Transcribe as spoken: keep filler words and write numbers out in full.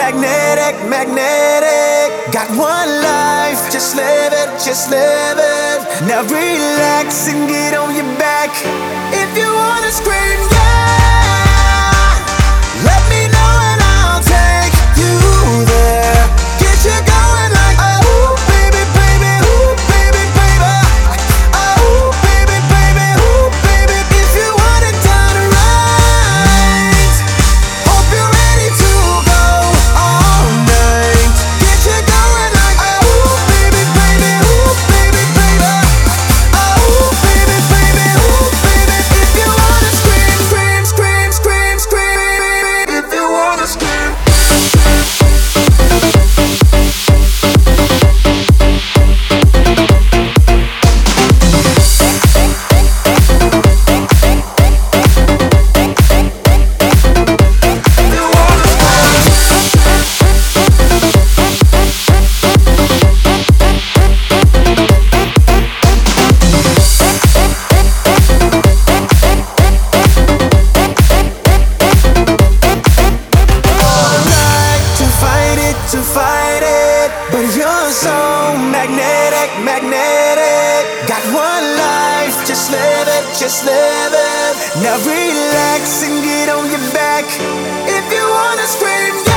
magnetic, magnetic. Got one life, just live it, just live it. Now relax and get on your back. If you wanna scream, yeah, let me know and I'll take you there. Get you going like, oh baby, baby, ooh baby, baby. Oh baby, baby, ooh baby. If you want it done right, hope you're ready to go all night. Get you going like, oh baby, baby, ooh baby, baby. Oh baby, baby, ooh baby. If you wanna scream, scream, scream, scream, scream. If you wanna scream. To fight it, but you're so magnetic, magnetic. Got one life, just live it, just live it. Now relax and get on your back. If you wanna scream,